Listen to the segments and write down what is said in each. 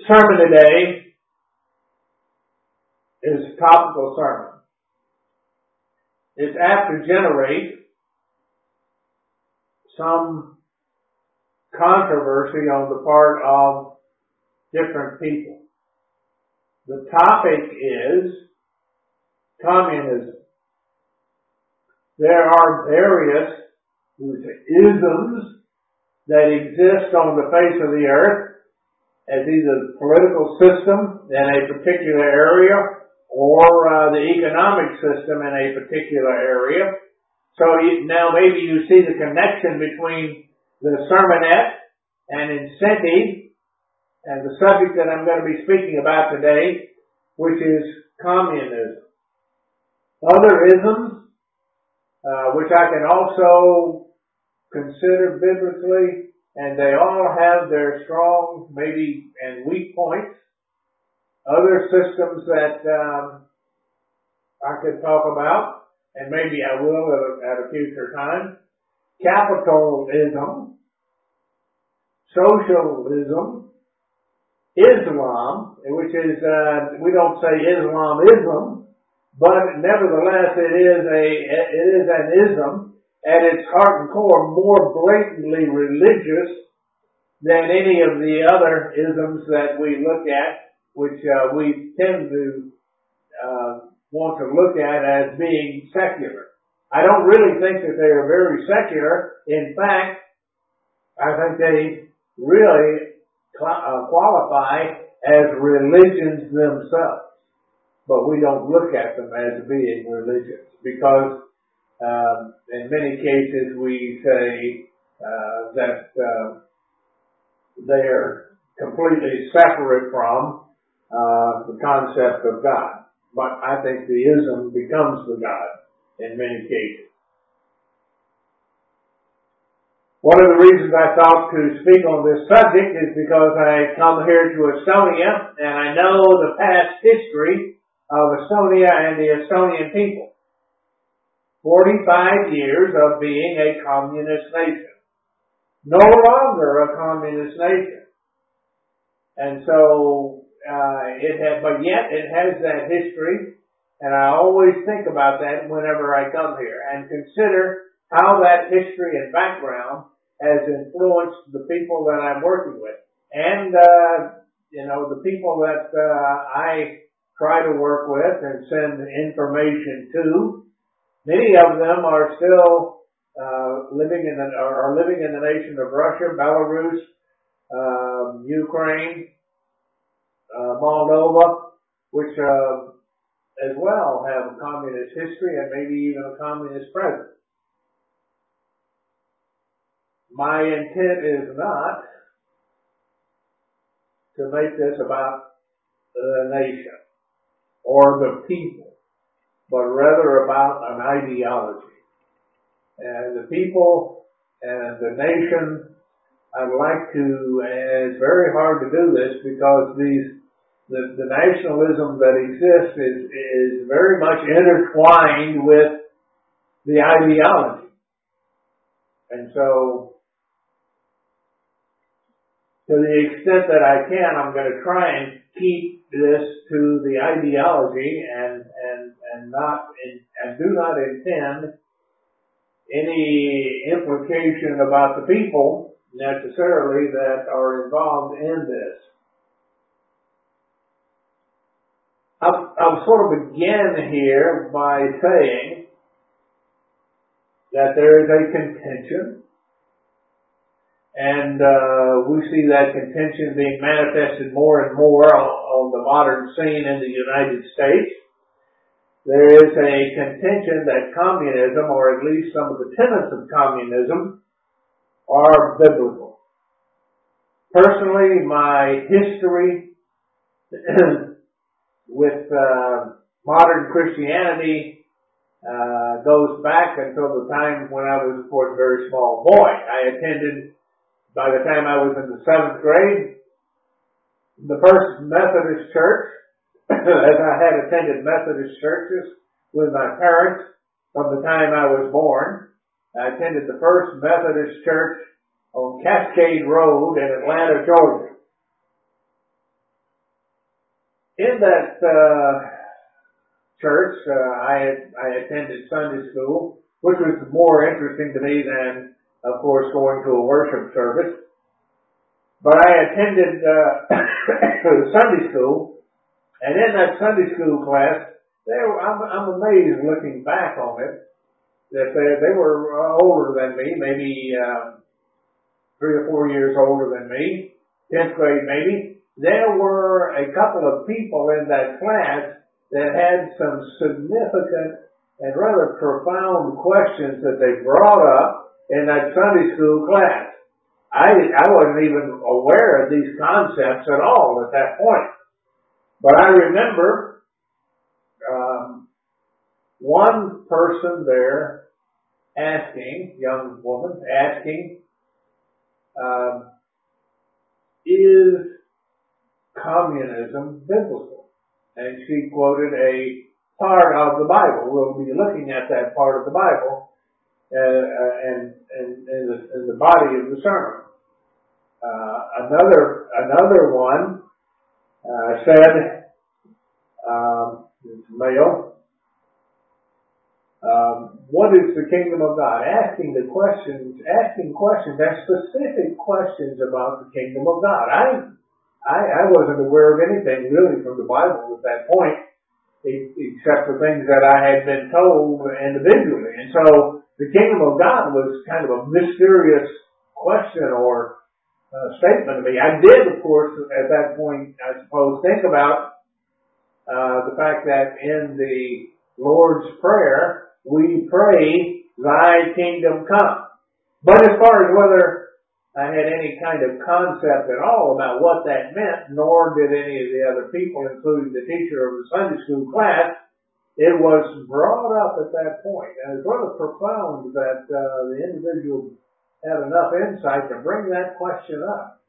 sermon today is a topical sermon. It's apt to generate some controversy on the part of different people. The topic is communism. There are various isms that exist on the face of the earth as either the political system in a particular area or the economic system in a particular area. So now maybe you see the connection between the sermonette and incentive and the subject that I'm going to be speaking about today, which is communism. Other isms, which I can also consider biblically, and they all have their strong, maybe, and weak points. Other systems that I could talk about, and maybe I will at a future time. Capitalism, socialism, Islam, which is, we don't say Islamism, but nevertheless it is an ism at its heart and core more blatantly religious than any of the other isms that we look at, which we tend to want to look at as being secular. I don't really think that they are very secular. In fact, I think they really qualify as religions themselves. But we don't look at them as being religions because in many cases we say that they are completely separate from the concept of God. But I think the ism becomes the God in many cases. One of the reasons I thought to speak on this subject is because I come here to Estonia and I know the past history of Estonia and the Estonian people. 45 years of being a communist nation. No longer a communist nation. And so, but yet it has that history, and I always think about that whenever I come here and consider how that history and background has influenced the people that I'm working with. And, the people that I try to work with and send information to, many of them are still living in the nation of Russia, Belarus, Ukraine, Moldova, which as well have a communist history and maybe even a communist president. My intent is not to make this about the nation or the people, but rather about an ideology. And the people and the nation, I'd like to, and it's very hard to do this because the nationalism that exists is very much intertwined with the ideology. And so, to the extent that I can, I'm going to try and keep this to the ideology and do not intend any implication about the people necessarily that are involved in this. I'll sort of begin here by saying that there is a contention, and we see that contention being manifested more and more on the modern scene in the United States. There is a contention that communism, or at least some of the tenets of communism, are biblical. Personally, my history with modern Christianity goes back until the time when I was, of course, a very small boy. I attended, by the time I was in the 7th grade, the First Methodist Church, as I had attended Methodist churches with my parents from the time I was born. I attended the First Methodist Church on Cascade Road in Atlanta, Georgia. in that church, I attended Sunday school, which was more interesting to me than, of course, going to a worship service. But I attended Sunday school, and in that Sunday school class, I'm amazed looking back on it that they were older than me, maybe 3 or 4 years older than me, 10th grade maybe. There were a couple of people in that class that had some significant and rather profound questions that they brought up in that Sunday school class. I wasn't even aware of these concepts at all at that point. But I remember one person there asking, young woman asking, is communism biblical? And she quoted a part of the Bible. We'll be looking at that part of the Bible and the body of the sermon. Another one said, it's male, what is the kingdom of God? Asking questions, and specific questions about the kingdom of God. I wasn't aware of anything really from the Bible at that point, except for things that I had been told individually. And so the kingdom of God was kind of a mysterious question or statement to me. I did, of course, at that point, I suppose, think about the fact that in the Lord's Prayer, we pray, Thy kingdom come. But as far as whether I had any kind of concept at all about what that meant, nor did any of the other people, including the teacher of the Sunday school class, it was brought up at that point. And it's rather profound that the individual had enough insight to bring that question up.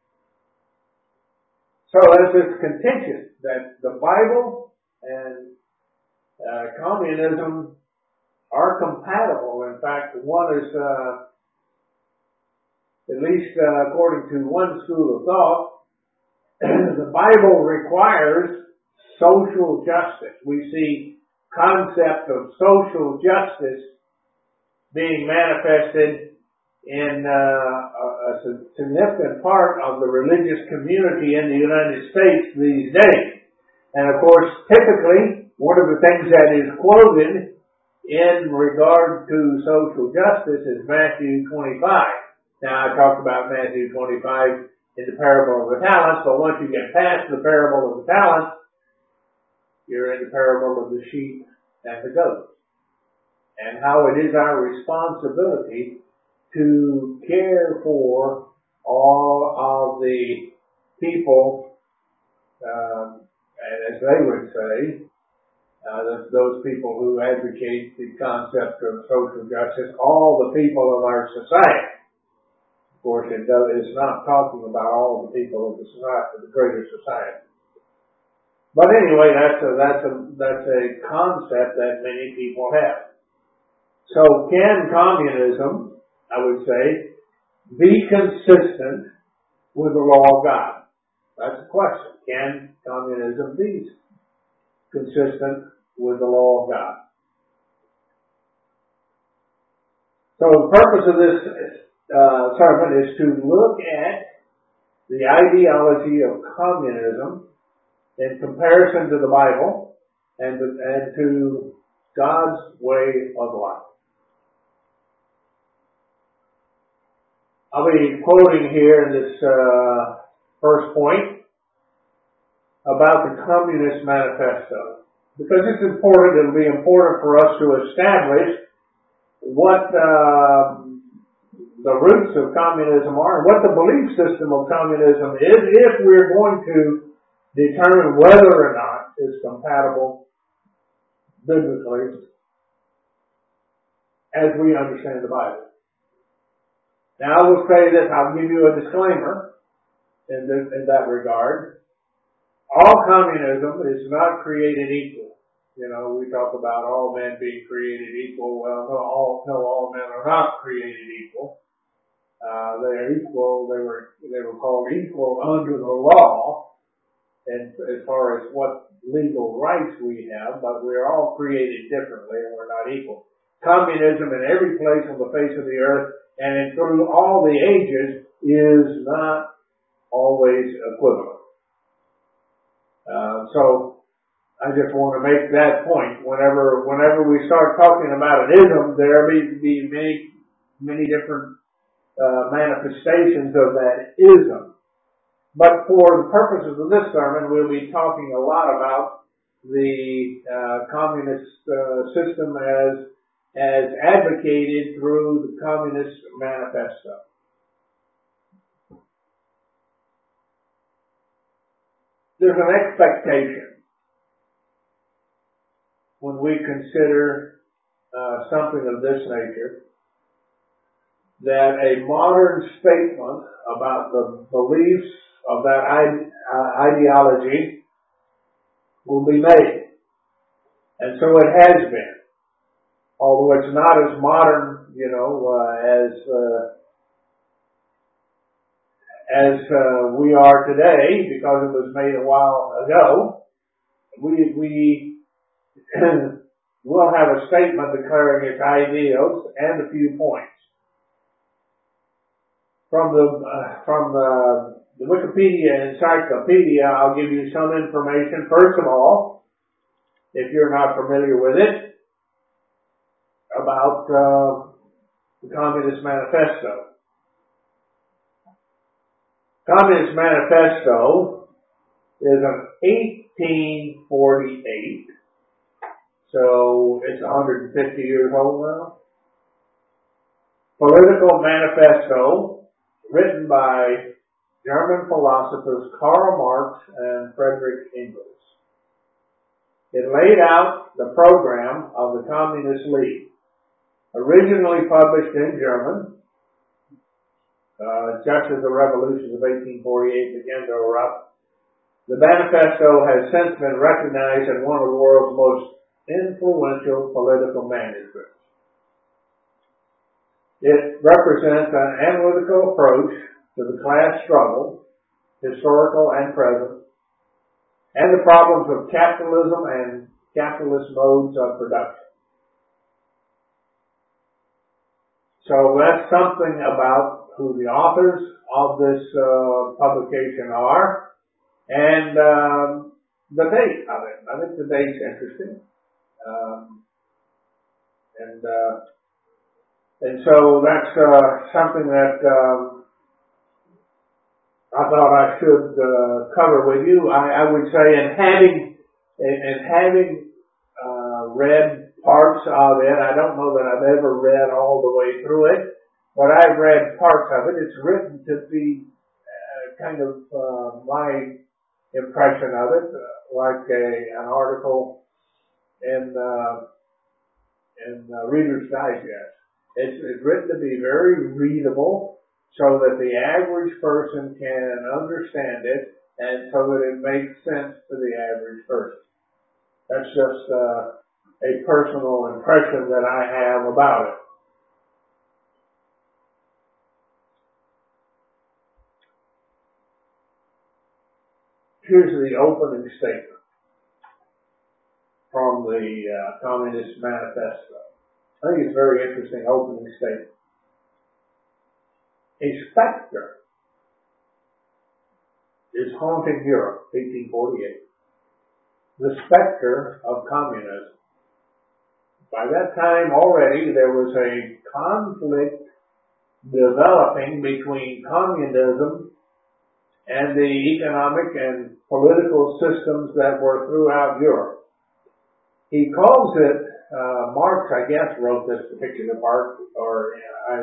So there's this contention that the Bible and communism are compatible. In fact, one is, at least according to one school of thought, the Bible requires social justice. We see concept of social justice being manifested in a significant part of the religious community in the United States these days. And of course, typically, one of the things that is quoted in regard to social justice is Matthew 25. Now, I talked about Matthew 25 in the parable of the talents, but once you get past the parable of the talents, you're in the parable of the sheep and the goats. And how it is our responsibility to care for all of the people, as they would say, those people who advocate the concept of social justice, all the people of our society. Of course, it's not talking about all the people of the society, the greater society. But anyway, that's a concept that many people have. So can communism, I would say, be consistent with the law of God? That's the question. Can communism be consistent with the law of God? So the purpose of this sermon is to look at the ideology of communism in comparison to the Bible and to God's way of life. I'll be quoting here in this first point about the Communist Manifesto. Because it's important, it'll be important for us to establish what the roots of communism are and what the belief system of communism is if we're going to determine whether or not it's compatible biblically as we understand the Bible. Now, I will say this, I'll give you a disclaimer in that regard. All communism is not created equal. You know, we talk about all men being created equal. Well, no, all men are not created equal. They are equal. They were called equal under the law. and as far as what legal rights we have, but we're all created differently and we're not equal. Communism in every place on the face of the earth and through all the ages is not always equivalent. So I just want to make that point. Whenever we start talking about an ism, there may be many different manifestations of that ism. But for the purposes of this sermon, we'll be talking a lot about the communist system as advocated through the Communist Manifesto. There's an expectation when we consider something of this nature that a modern statement about the beliefs of that ideology will be made. And so it has been. Although it's not as modern, as we are today, because it was made a while ago, we will have a statement declaring its ideals and a few points. From the Wikipedia Encyclopedia, I'll give you some information. First of all, if you're not familiar with it, about the Communist Manifesto. Communist Manifesto is an 1848, so it's 150 years old now. Political manifesto written by German philosophers Karl Marx and Friedrich Engels. It laid out the program of the Communist League, originally published in German, just as the revolutions of 1848 began to erupt. The manifesto has since been recognized as one of the world's most influential political manuscripts. It represents an analytical approach to the class struggle, historical and present, and the problems of capitalism and capitalist modes of production. So that's something about who the authors of this publication are, and the date of it. I think the date's interesting. And so that's something that I thought I should cover with you. I would say, in having read parts of it, I don't know that I've ever read all the way through it, but I've read parts of it. It's written to be kind of my impression of it, like an article in Reader's Digest. It's written to be very readable, so that the average person can understand it, and so that it makes sense to the average person. That's just a personal impression that I have about it. Here's the opening statement from the Communist Manifesto. I think it's a very interesting opening statement. A specter is haunting Europe, 1848. The specter of communism. By that time already there was a conflict developing between communism and the economic and political systems that were throughout Europe. He calls it, Marx, I guess, wrote this particular part, or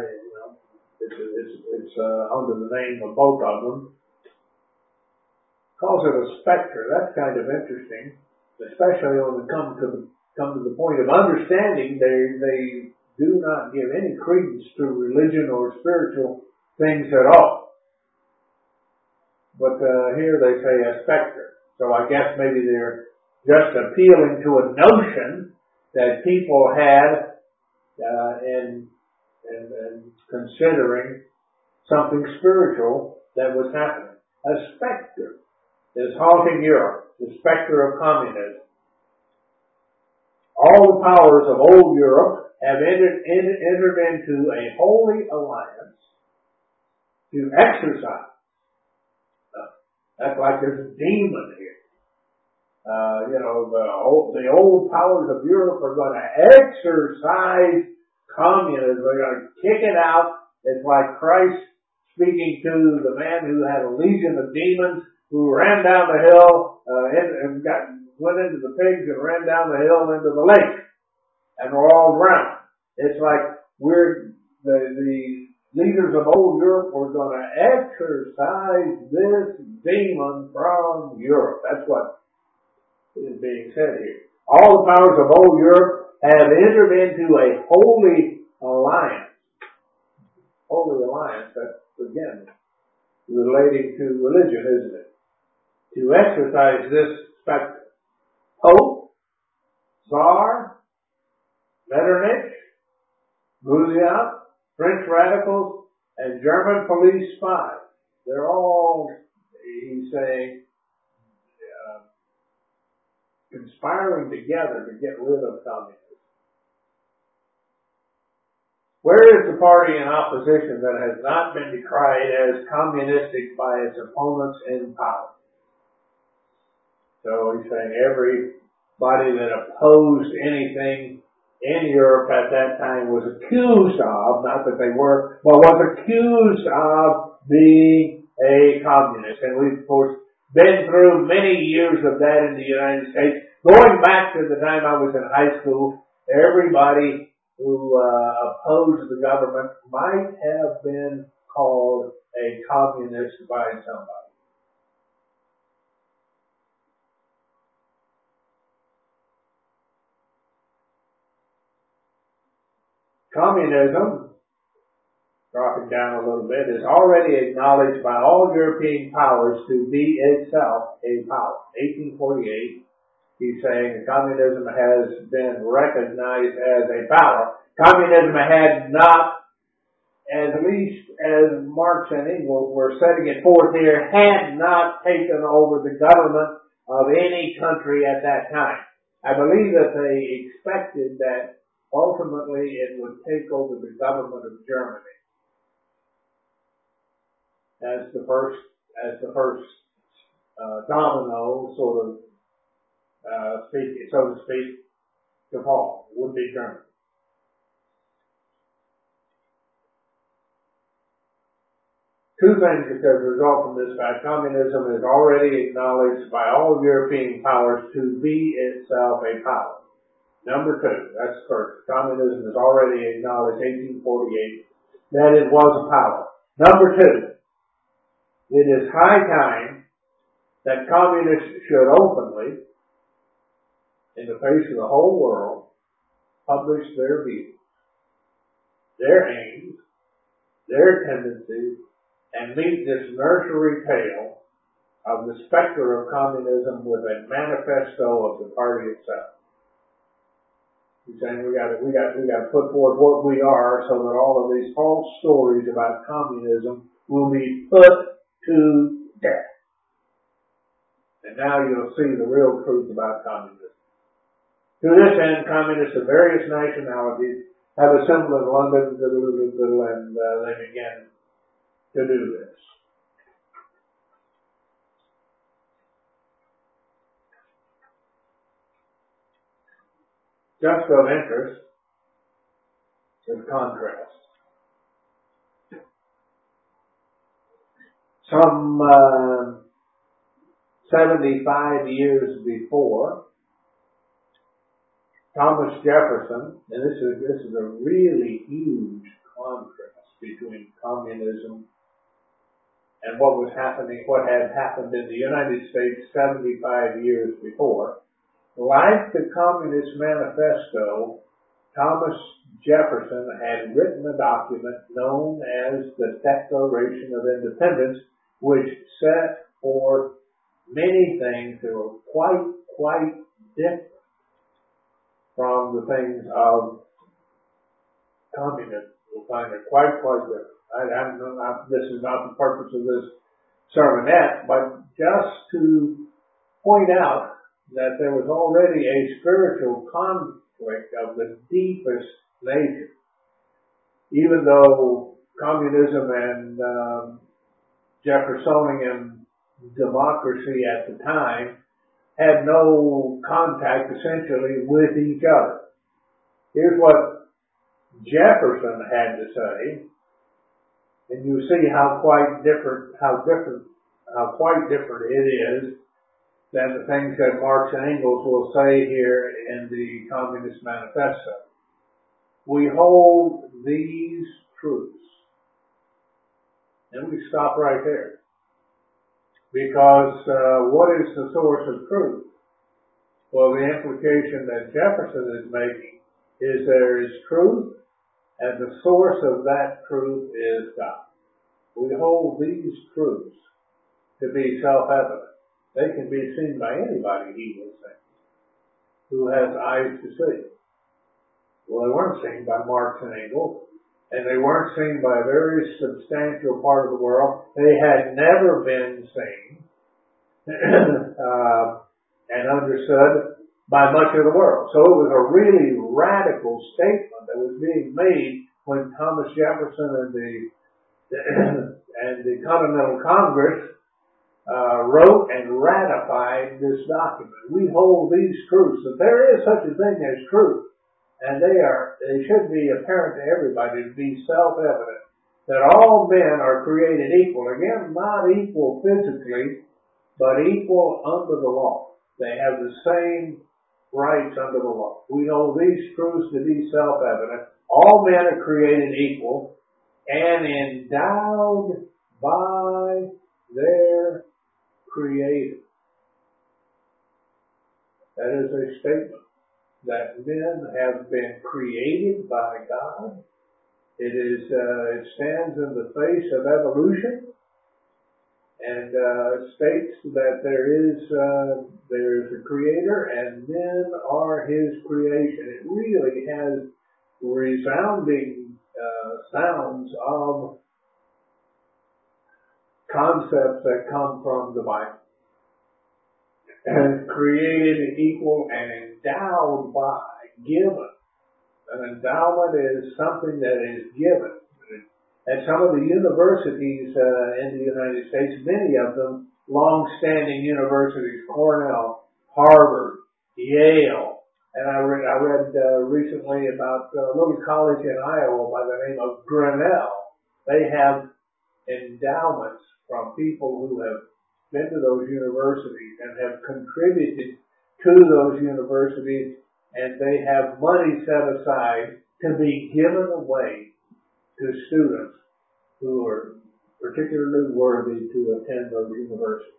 it's under the name of both of them. Calls it a specter. That's kind of interesting, especially when we come to the point of understanding. They do not give any credence to religion or spiritual things at all. But here they say a specter. So I guess maybe they're just appealing to a notion that people had in considering something spiritual that was happening. A specter. is haunting Europe, the specter of communism. All the powers of old Europe have entered into a holy alliance to exercise. That's like there's a demon here. The old powers of Europe are going to exercise communism. They're going to kick it out. It's like Christ speaking to the man who had a legion of demons who ran down the hill went into the pigs and ran down the hill into the lake, and were all drowned. It's like the leaders of old Europe were going to exorcise this demon from Europe. That's what is being said here. All the powers of old Europe have entered into a holy alliance. Holy alliance, that's again relating to religion, isn't it? To exercise this specter. Pope, Tsar, Metternich, Gouliat, French radicals, and German police spies. They're all, he's saying, conspiring together to get rid of communism. Where is the party in opposition that has not been decried as communistic by its opponents in power? So he's saying everybody that opposed anything in Europe at that time was accused of, not that they were, but was accused of being a communist. And we've, of course, been through many years of that in the United States. Going back to the time I was in high school, everybody who opposed the government might have been called a communist by somebody. Communism, dropping down a little bit, is already acknowledged by all European powers to be itself a power. 1848, he's saying that communism has been recognized as a power. Communism had not, at least as Marx and Engels were setting it forth here, had not taken over the government of any country at that time. I believe that they expected that ultimately it would take over the government of Germany as the first domino, sort of so to speak, to fall, would be Germany. Two things that could result from this fact. Communism is already acknowledged by all European powers to be itself a power. Number two, that's first. Communism is already acknowledged, 1848, that it was a power. Number two, it is high time that communists should openly, in the face of the whole world, publish their views, their aims, their tendencies, and meet this nursery tale of the specter of communism with a manifesto of the party itself. He's saying we got to put forth what we are, so that all of these false stories about communism will be put to death. And now you'll see the real truth about communism. To this end, communists of various nationalities have assembled in London, and they began to do this. Just of interest is contrast. Some 75 years before, Thomas Jefferson, and this is a really huge contrast between communism and what had happened in the United States 75 years before. Like the Communist Manifesto, Thomas Jefferson had written a document known as the Declaration of Independence, which set forth many things that were quite different from the things of communism. We'll find it quite different. This is not the purpose of this sermonette, but just to point out that there was already a spiritual conflict of the deepest nature. Even though communism and Jeffersonian democracy at the time had no contact essentially with each other. Here's what Jefferson had to say, and you see how quite different it is than the things that Marx and Engels will say here in the Communist Manifesto. We hold these truths. And we stop right there. Because what is the source of truth? Well, the implication that Jefferson is making is there is truth, and the source of that truth is God. We hold these truths to be self-evident. They can be seen by anybody, he will say, who has eyes to see. Well, they weren't seen by Marx and Engels, and they weren't seen by a very substantial part of the world. They had never been seen and understood by much of the world. So it was a really radical statement that was being made when Thomas Jefferson and the Continental Congress wrote and ratified this document. We hold these truths, that there is such a thing as truth. And they should be apparent to everybody to be self-evident that all men are created equal. Again, not equal physically, but equal under the law. They have the same rights under the law. We know these truths to be self-evident. All men are created equal and endowed by their Creator. That is a statement that men have been created by God. It stands in the face of evolution, and states that there is a Creator, and men are His creation. It really has resounding sounds of concepts that come from the Bible. And created equal and endowed by, given. An endowment is something that is given. At some of the universities in the United States, many of them long-standing universities, Cornell, Harvard, Yale, and I read recently about a little college in Iowa by the name of Grinnell. They have endowments from people who have been to those universities and have contributed to those universities, and they have money set aside to be given away to students who are particularly worthy to attend those universities.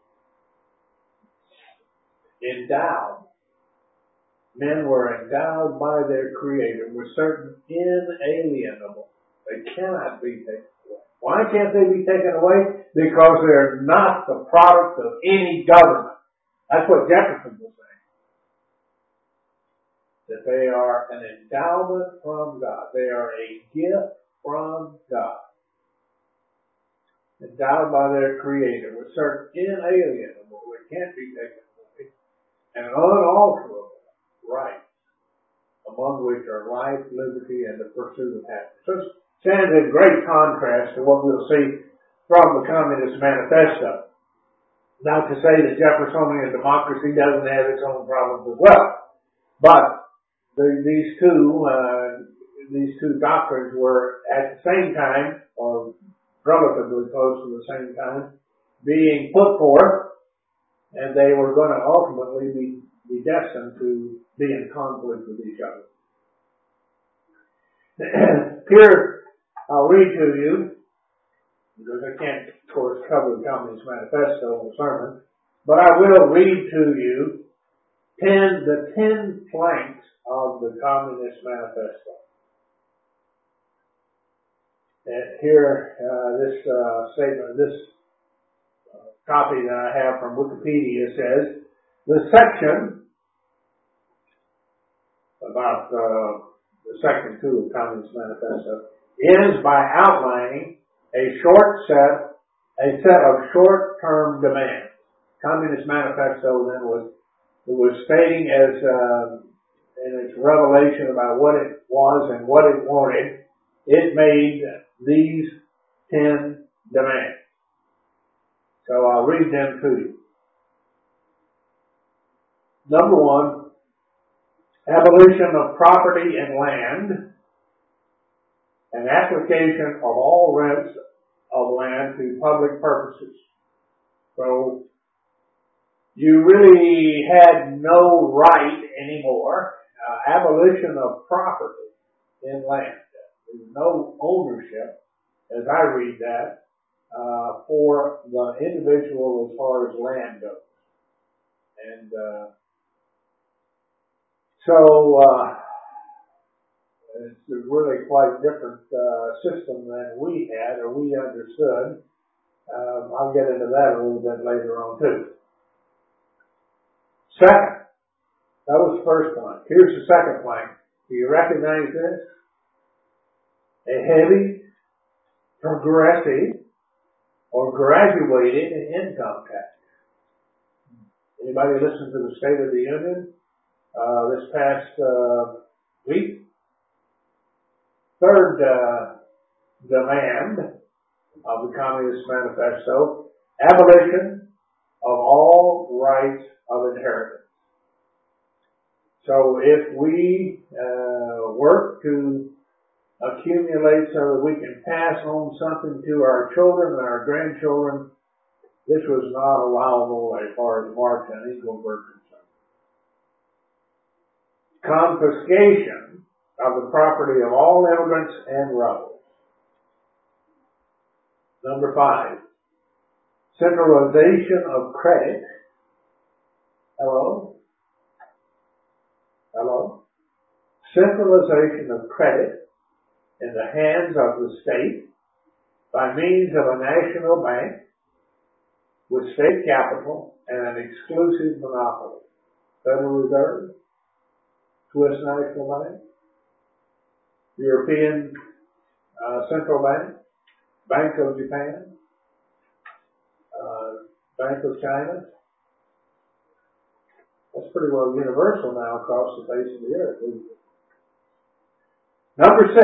Endowed. Men were endowed by their Creator with certain inalienable. They cannot be taken away. Why can't they be taken away? Because they're not the product of any government. That's what Jefferson was saying. That they are an endowment from God. They are a gift from God. Endowed by their Creator with certain inalienable, that can't be taken away, and unalterable rights, among which are life, liberty, and the pursuit of happiness. So it stands in great contrast to what we'll see from the Communist Manifesto. Not to say that Jeffersonian democracy doesn't have its own problems as well, but these two doctrines were at the same time, or relatively close to the same time, being put forth, and they were going to ultimately be destined to be in conflict with each other. Here, I'll read to you, because I can't, of course, cover the Communist Manifesto in a sermon, but I will read to you the 10 planks of the Communist Manifesto. And here, this statement, this copy that I have from Wikipedia says, the section about the section 2 of the Communist Manifesto ends by outlining a short set a set of short-term demands. Communist Manifesto then was stating as in its revelation about what it was and what it wanted. It made these 10 demands. So I'll read them to you. Number 1, abolition of property and land, and application of all rents of land to public purposes. So you really had no right anymore. Abolition of property in land. There's no ownership, as I read that, for the individual as far as land goes. And so it's a really quite different system than we had or we understood. I'll get into that a little bit later on too. Second, that was the first plank. Here's the second plank. Do you recognize this? A heavy, progressive, or graduated income tax. Anybody listen to the State of the Union this past week? Third demand of the Communist Manifesto, abolition of all rights of inheritance. So if we work to accumulate so that we can pass on something to our children and our grandchildren, this was not allowable as far as Marx and Engels were concerned. Confiscation of the property of all immigrants and rebels. Number 5, centralization of credit. Hello? Centralization of credit in the hands of the state by means of a national bank with state capital and an exclusive monopoly. Federal Reserve, Swiss National Bank, European Central Bank, Bank of Japan, Bank of China. That's pretty well universal now across the face of the earth, isn't it? Number 6,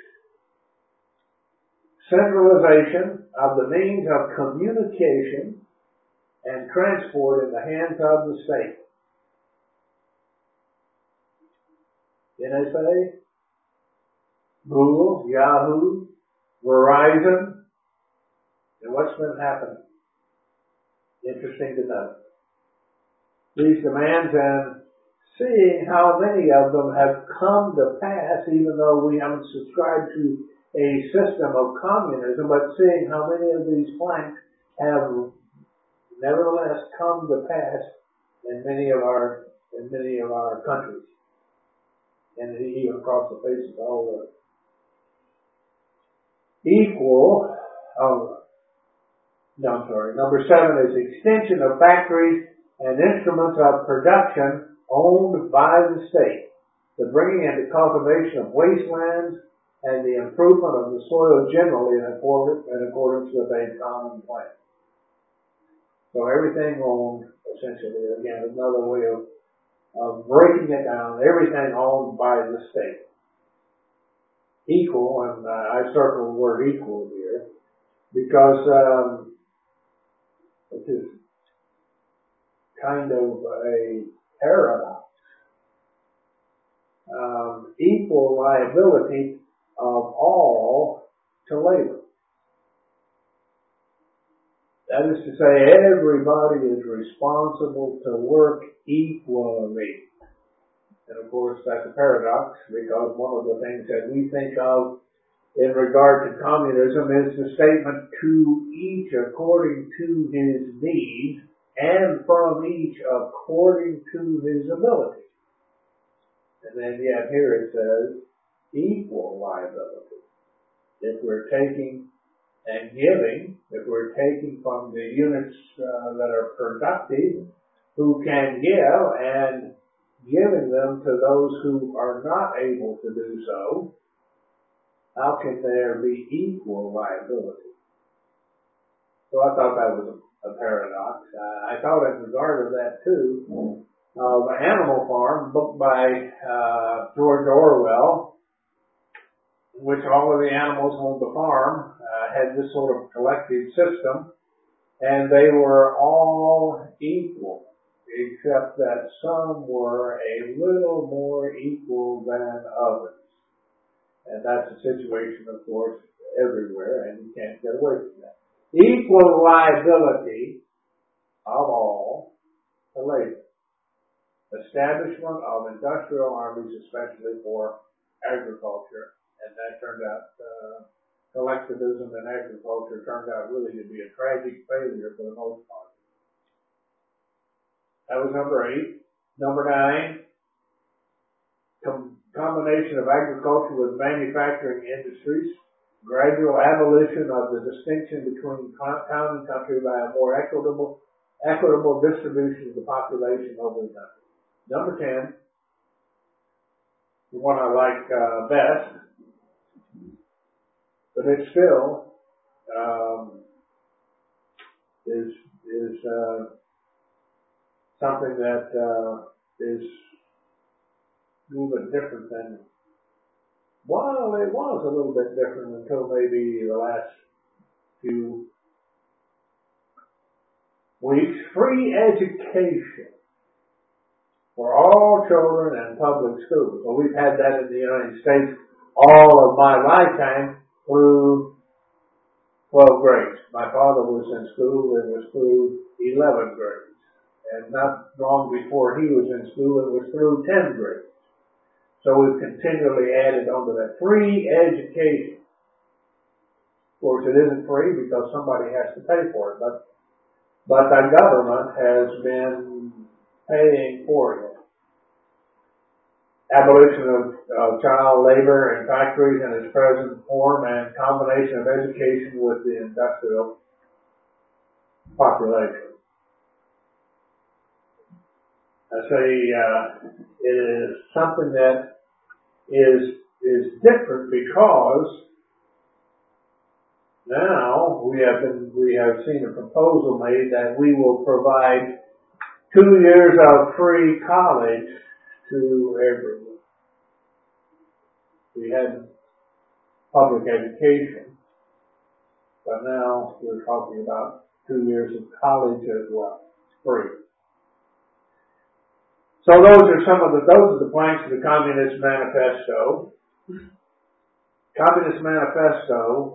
centralization of the means of communication and transport in the hands of the state. NSA, Google, Yahoo, Verizon, and what's been happening? Interesting to know. These demands and seeing how many of them have come to pass, even though we haven't subscribed to a system of communism, but seeing how many of these planks have nevertheless come to pass in many of our countries, and even across the face of the whole earth. Number 7 is extension of factories and instruments of production owned by the state, the bringing into cultivation of wastelands, and the improvement of the soil generally in accordance with a common plan. So everything owned, essentially, again, another way of breaking it down, everything owned by the state. Equal, and I circle the word equal here, because it is kind of a paradox. Equal liability of all to labor. That is to say, everybody is responsible to work equally. And of course, that's a paradox, because one of the things that we think of in regard to communism is the statement, to each according to his needs, and from each according to his ability. And then yet here it says, equal liability. If we're taking and giving, if we're taking from the units that are productive, who can give, and giving them to those who are not able to do so, how can there be equal liability? So I thought that was a paradox. I thought in regard of that too, of Animal Farm, book by George Orwell, in which all of the animals on the farm had this sort of collective system, and they were all equal, except that some were a little more equal than others. And that's the situation, of course, everywhere, and you can't get away from that. Equal liability of all to labor. Establishment of industrial armies, especially for agriculture, and that turned out, collectivism in agriculture turned out really to be a tragic failure for the most part. That was number 8. Number 9, combination of agriculture with manufacturing industries, gradual abolition of the distinction between town and country by a more equitable distribution of the population over the country. Number 10, the one I like best, but it still is something that is a little bit different than, well, it was a little bit different until maybe the last few weeks. Free education for all children in public schools. Well, we've had that in the United States all of my lifetime through 12 grades. My father was in school and was through 11 grades. And not long before he was in school, it was through 10 grades. So we've continually added on to that. Free education. Of course, it isn't free because somebody has to pay for it, but the government has been paying for it. Abolition of child labor in factories in its present form, and combination of education with the industrial population. I say it is something that is different because now we have seen a proposal made that we will provide 2 years of free college to everyone. We had public education, but now we're talking about 2 years of college as well, free. So those are the planks of the Communist Manifesto. Communist Manifesto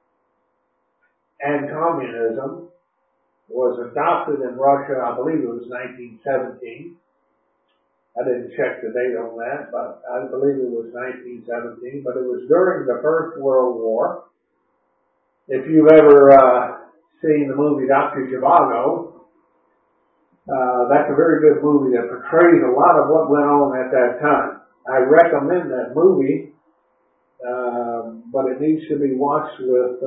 and communism was adopted in Russia, I believe it was 1917. I didn't check the date on that, but I believe it was 1917, but it was during the First World War. If you've ever seen the movie Dr. Zhivago, that's a very good movie that portrays a lot of what went on at that time. I recommend that movie, but it needs to be watched with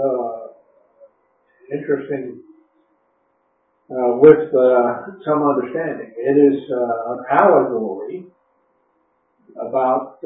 some understanding. It is an allegory about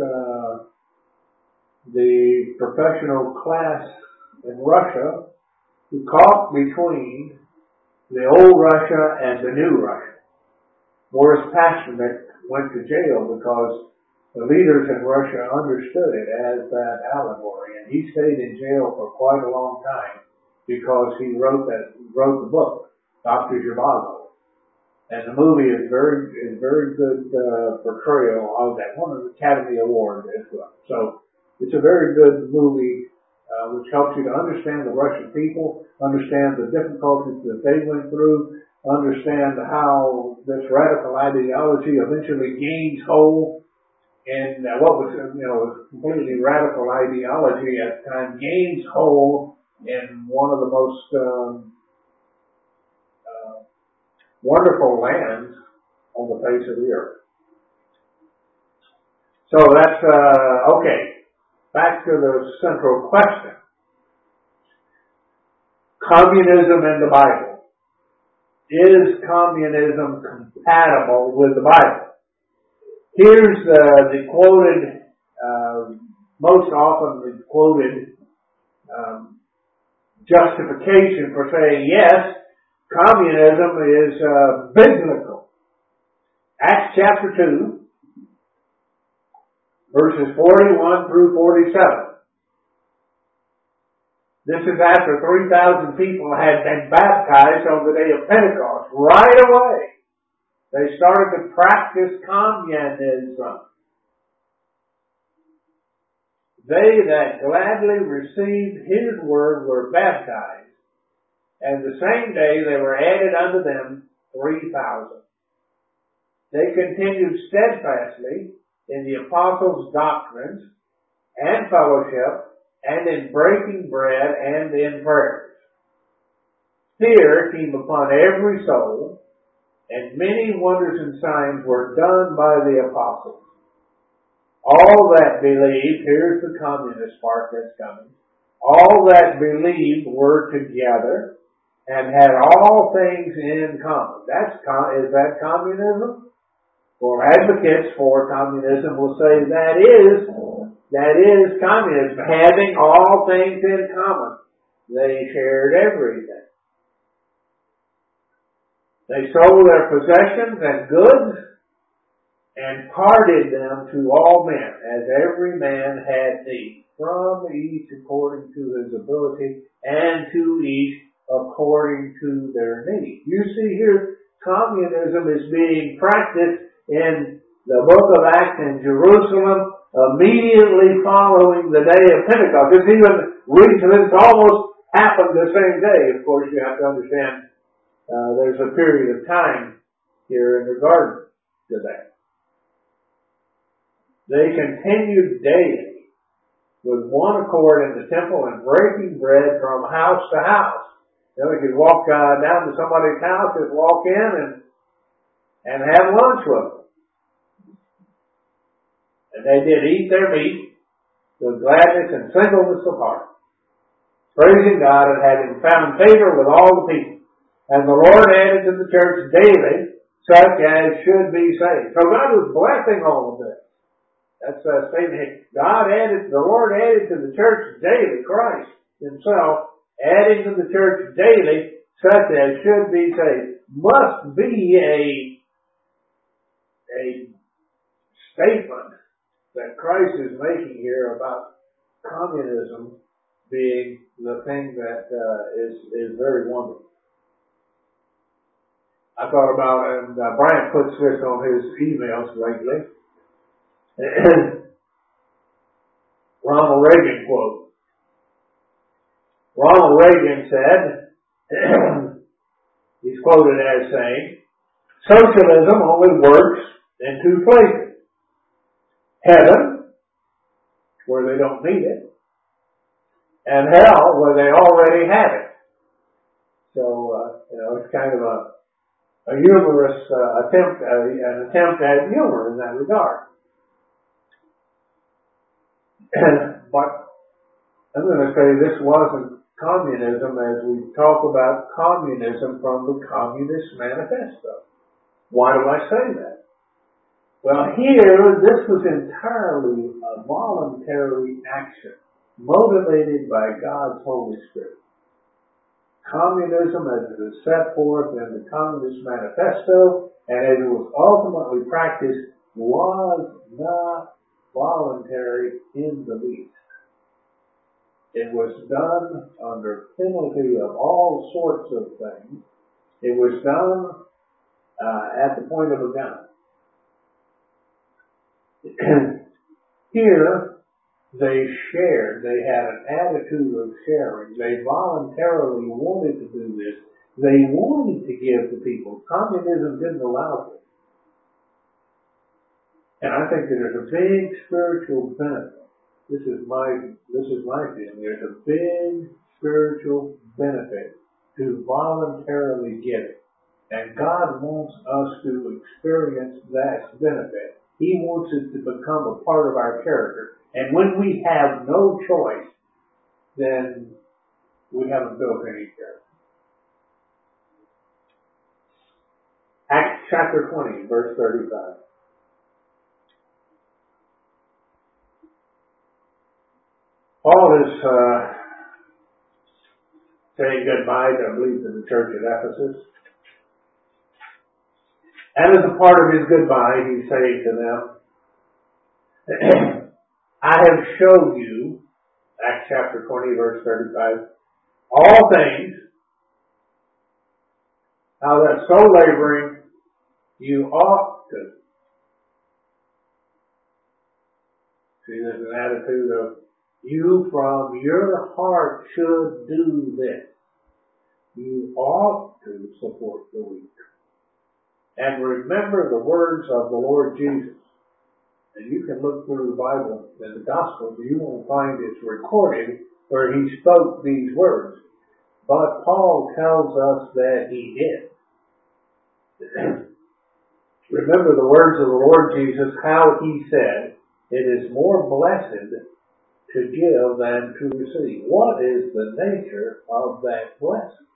the professional class in Russia who caught between the old Russia and the new Russia. Boris Pasternak went to jail because the leaders in Russia understood it as that allegory, and he stayed in jail for quite a long time because he wrote the book, Dr. Zhivago. And the movie is very good portrayal of that. Won an Academy Award as well. So it's a very good movie which helps you to understand the Russian people, understand the difficulties that they went through, understand how this radical ideology eventually gains hold, and what was a completely radical ideology at the time gains hold in one of the most wonderful lands on the face of the earth. So that's okay. Back to the central question. Communism and the Bible. Is communism compatible with the Bible? Here's the quoted, most often quoted justification for saying yes, communism is biblical. Acts chapter 2, verses 41 through 47. This is after 3,000 people had been baptized on the day of Pentecost. Right away, they started to practice communism. They that gladly received His word were baptized, and the same day they were added unto them 3,000. They continued steadfastly in the apostles' doctrines and fellowship, and in breaking bread and in prayers. Fear came upon every soul, and many wonders and signs were done by the apostles. All that believed, here's the communist part that's coming, all that believed were together and had all things in common. Is that communism? Well, advocates for communism will say that is communism, having all things in common. They shared everything. They sold their possessions and goods and parted them to all men, as every man had need, from each according to his ability, and to each according to their need. You see here, communism is being practiced in the book of Acts in Jerusalem immediately following the day of Pentecost. It's even recent, it's almost happened the same day. Of course, you have to understand there's a period of time here in regard to that. They continued daily with one accord in the temple and breaking bread from house to house. You know, we could walk down to somebody's house, just walk in and have lunch with them. And they did eat their meat with gladness and singleness of heart, praising God and having found favor with all the people. And the Lord added to the church daily such as should be saved. So God was blessing all of this. That's a statement. The Lord added to the church daily, Christ Himself, adding to the church daily such as should be saved. Must be a statement that Christ is making here about communism being the thing that is very wonderful. I thought about, and Brian puts this on his emails lately, Ronald Reagan quote. Ronald Reagan said, he's quoted as saying, socialism only works in two places. Heaven, where they don't need it, and hell, where they already have it. So, it's kind of a humorous an attempt at humor in that regard. But I'm going to say this wasn't communism as we talk about communism from the Communist Manifesto. Why do I say that? Well, here, this was entirely a voluntary action, motivated by God's Holy Spirit. Communism, as it is set forth in the Communist Manifesto, and as it was ultimately practiced, was not voluntary in the least. It was done under penalty of all sorts of things. It was done at the point of a gun. Here, they shared. They had an attitude of sharing. They voluntarily wanted to do this. They wanted to give to people. Communism didn't allow this. And I think that there's a big spiritual benefit. This is my feeling. There's a big spiritual benefit to voluntarily give. And God wants us to experience that benefit. He wants it to become a part of our character. And when we have no choice, then we haven't built any character. Acts chapter 20, verse 35. Paul is saying goodbye to, I believe, to the church at Ephesus. And as a part of his goodbye, he's saying to them, I have showed you, Acts chapter 20, verse 35, all things, how that so laboring you ought to. See, there's an attitude of, you from your heart should do this. You ought to support the weak. And remember the words of the Lord Jesus. And you can look through the Bible and the Gospels, you won't find it's recorded where he spoke these words. But Paul tells us that he did. Remember the words of the Lord Jesus, how he said, it is more blessed to give than to receive. What is the nature of that blessing?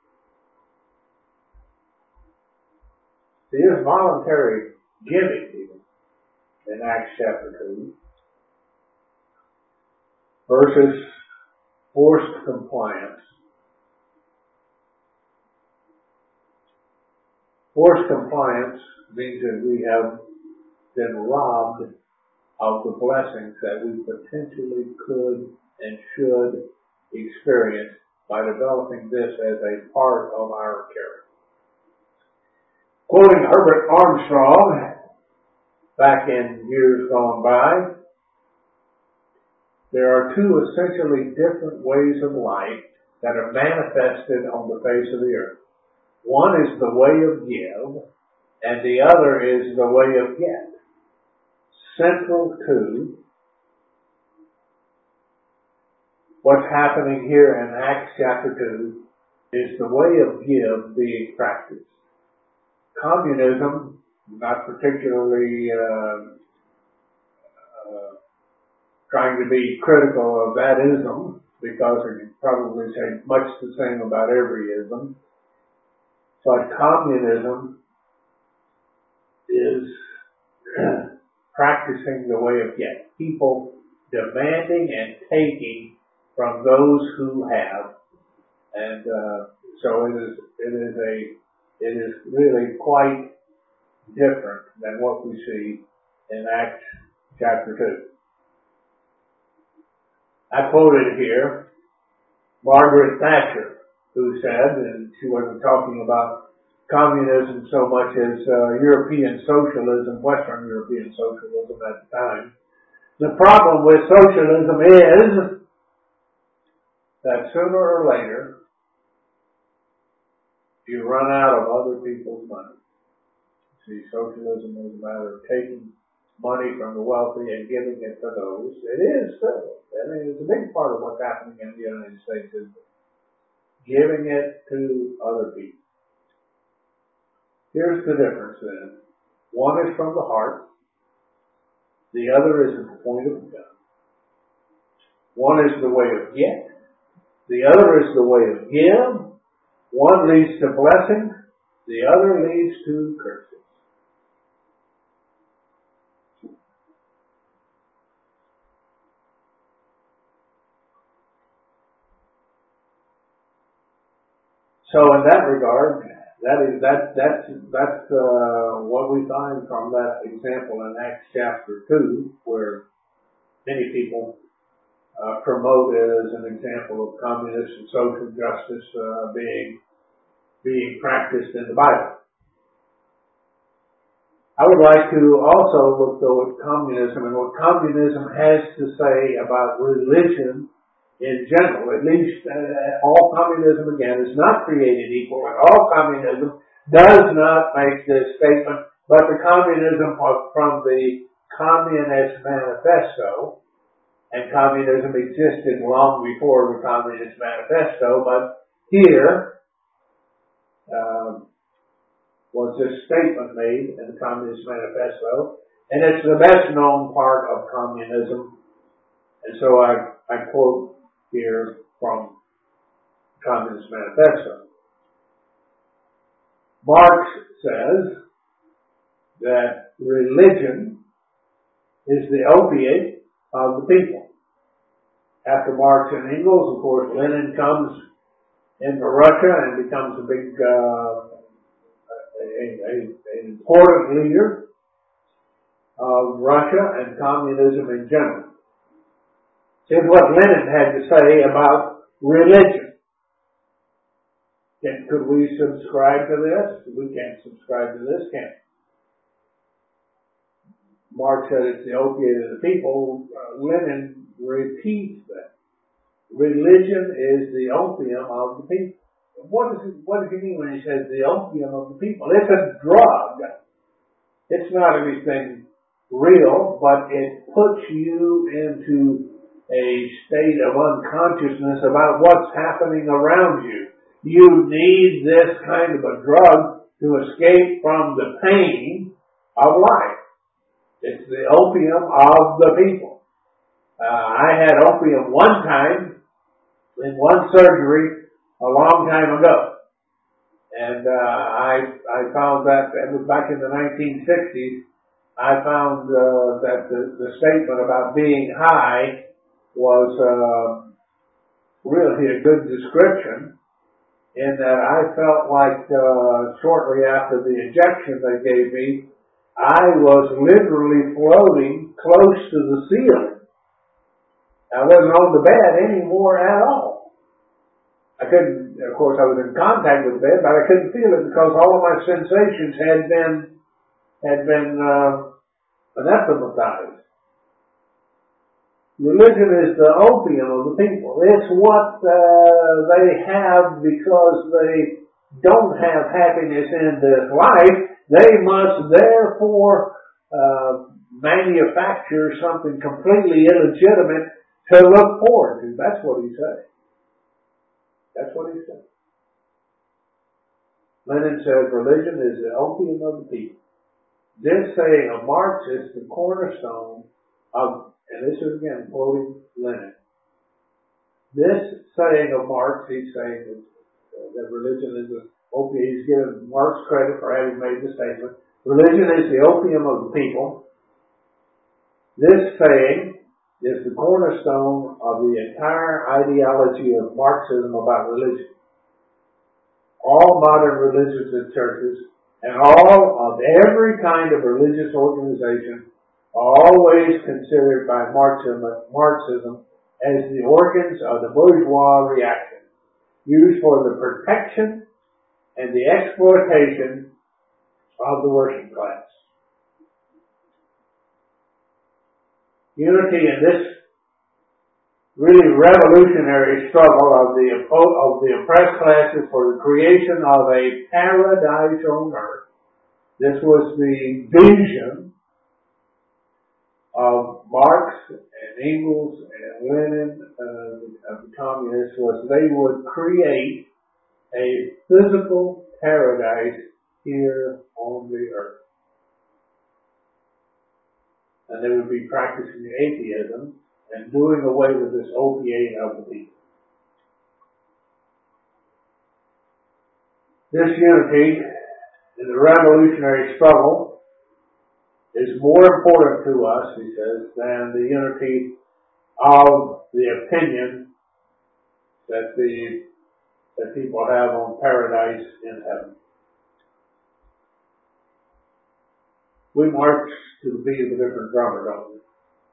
See, there's voluntary giving even in Acts chapter 2 versus forced compliance. Forced compliance means that we have been robbed of the blessings that we potentially could and should experience by developing this as a part of our character. Quoting Herbert Armstrong, back in years gone by, there are two essentially different ways of life that are manifested on the face of the earth. One is the way of give, and the other is the way of get. Central to what's happening here in Acts chapter 2 is the way of give being practiced. Communism, not particularly trying to be critical of that ism, because I can probably say much the same about every ism, but communism is practicing the way of get. People demanding and taking from those who have. And so it is really quite different than what we see in Acts chapter 2. I quoted here Margaret Thatcher, who said, and she wasn't talking about communism so much as European socialism, Western European socialism at the time. The problem with socialism is that sooner or later you run out of other people's money. See, socialism is a matter of taking money from the wealthy and giving it to those. It is still. I mean, it's a big part of what's happening in the United States is giving it to other people. Here's the difference then. One is from the heart. The other is at the point of God. One is the way of get. The other is the way of give. One leads to blessing. The other leads to curses. So in that regard, that's what we find from that example in Acts chapter 2, where many people promote it as an example of communist and social justice being practiced in the Bible. I would like to also look though at communism and what communism has to say about religion in general. At least all communism, again, is not created equal, and all communism does not make this statement, but the communism from the Communist Manifesto, and communism existed long before the Communist Manifesto, but here was this statement made in the Communist Manifesto, and it's the best known part of communism, and so I quote here from Communist Manifesto. Marx says that religion is the opiate of the people. After Marx and Engels, of course, Lenin comes into Russia and becomes a big, an important leader of Russia and communism in general. Here's what Lenin had to say about religion. Could we subscribe to this? We can't subscribe to this, can we? Marx said it's the opiate of the people. Lenin repeats that. Religion is the opium of the people. What does he mean when he says the opium of the people? It's a drug. It's not anything real, but it puts you into a state of unconsciousness about what's happening around you. You need this kind of a drug to escape from the pain of life. It's the opium of the people. I had opium one time in one surgery a long time ago. And I found that, it was back in the 1960s, I found that the statement about being high was really a good description, in that I felt like shortly after the injection they gave me, I was literally floating close to the ceiling. I wasn't on the bed anymore at all. I couldn't, of course I was in contact with the bed, but I couldn't feel it because all of my sensations had been anathematized. Religion is the opium of the people. It's what they have because they don't have happiness in this life. They must therefore manufacture something completely illegitimate to look forward to. That's what he said. That's what he said. Lenin says religion is the opium of the people. This saying of Marx is the cornerstone of, and this is again quoting Lenin. This saying of Marx, he's saying that religion is the opium. He's given Marx credit for having made the statement. Religion is the opium of the people. This saying is the cornerstone of the entire ideology of Marxism about religion. All modern religions and churches and all of every kind of religious organization are always considered by Marxism as the organs of the bourgeois reaction, used for the protection and the exploitation of the working class. Unity in this really revolutionary struggle of the oppressed classes for the creation of a paradise on earth. This was the vision of Marx and Engels and Lenin, of the communists, was they would create a physical paradise here on the earth. And they would be practicing atheism and doing away with this opiate of the people. This unity in the revolutionary struggle is more important to us, he says, than the unity of the opinion that people have on paradise in heaven. We march to the beat of a different drummer, don't we?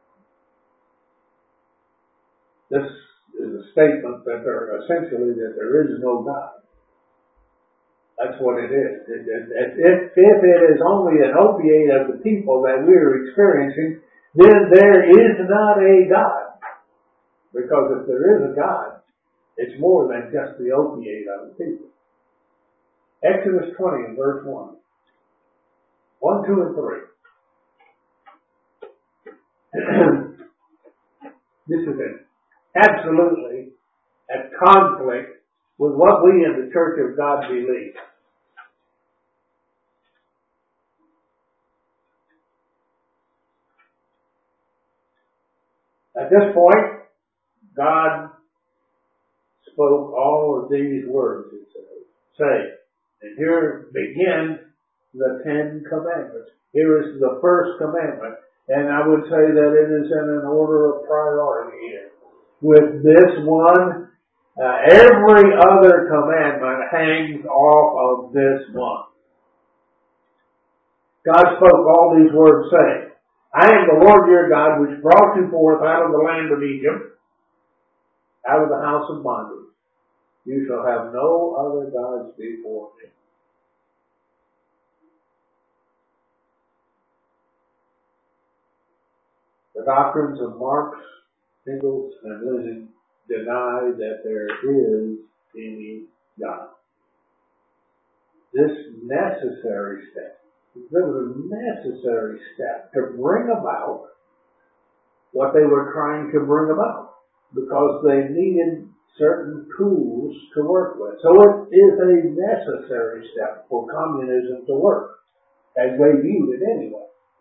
This is a statement that there is no God. That's what it is. If it is only an opiate of the people that we're experiencing, then there is not a God. Because if there is a God, it's more than just the opiate of the people. Exodus 20 and verse 1. 1, 2, and 3. This is absolutely at conflict with what we in the Church of God believe. At this point, God spoke all of these words, it says. Say, and here begin the 10 Commandments. Here is the first commandment. And I would say that it is in an order of priority here. With this one, Every other commandment hangs off of this one. God spoke all these words saying, I am the Lord your God which brought you forth out of the land of Egypt, out of the house of bondage. You shall have no other gods before me. The doctrines of Marx, Engels, and Lenin deny that there is any God. This necessary step, there was a necessary step to bring about what they were trying to bring about, because they needed certain tools to work with. So it is a necessary step for communism to work, as they viewed it anyway.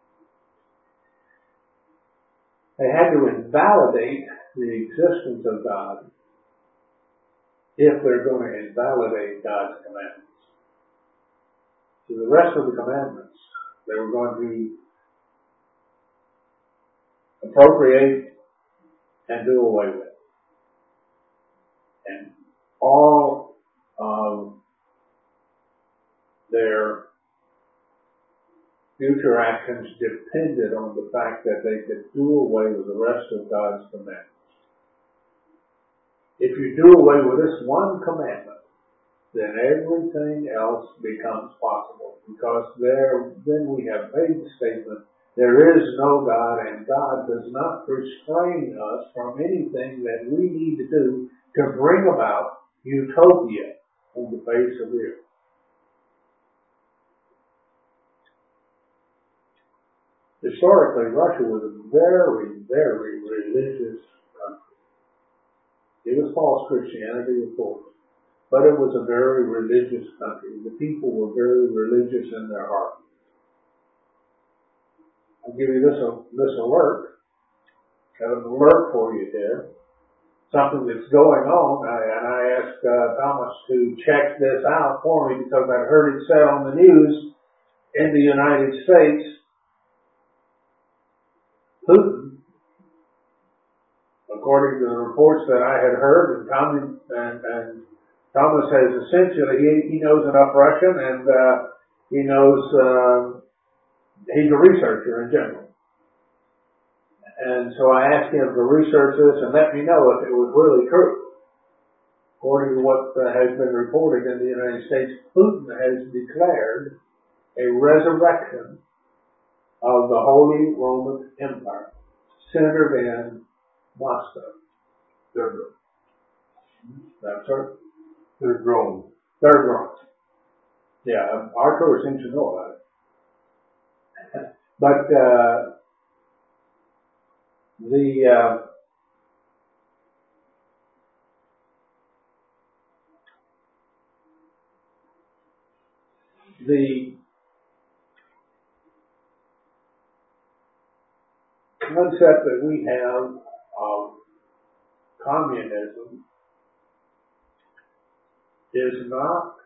They had to invalidate the existence of God if they're going to invalidate God's commandments. So the rest of the commandments, they were going to appropriate and do away with. And all of their future actions depended on the fact that they could do away with the rest of God's commandments. If you do away with this one commandment, then everything else becomes possible, because then we have made the statement, there is no God, and God does not restrain us from anything that we need to do to bring about utopia on the face of the earth. Historically, Russia was a very, very religious country. It was false Christianity, of course, but it was a very religious country. The people were very religious in their heart. I'll give you this alert. Got an alert for you here. Something that's going on, and I asked Thomas to check this out for me, because I've heard it said on the news in the United States. Putin, according to the reports that I had heard, and Thomas has essentially, he knows enough Russian, and he knows, he's a researcher in general. And so I asked him to research this and let me know if it was really true. According to what has been reported in the United States, Putin has declared a resurrection of the Holy Roman Empire, centered in Moscow. Third Rome. That's right. Third Rome. Third Rome. Yeah, Arthur seems to know about it. But the concept that we have of communism is not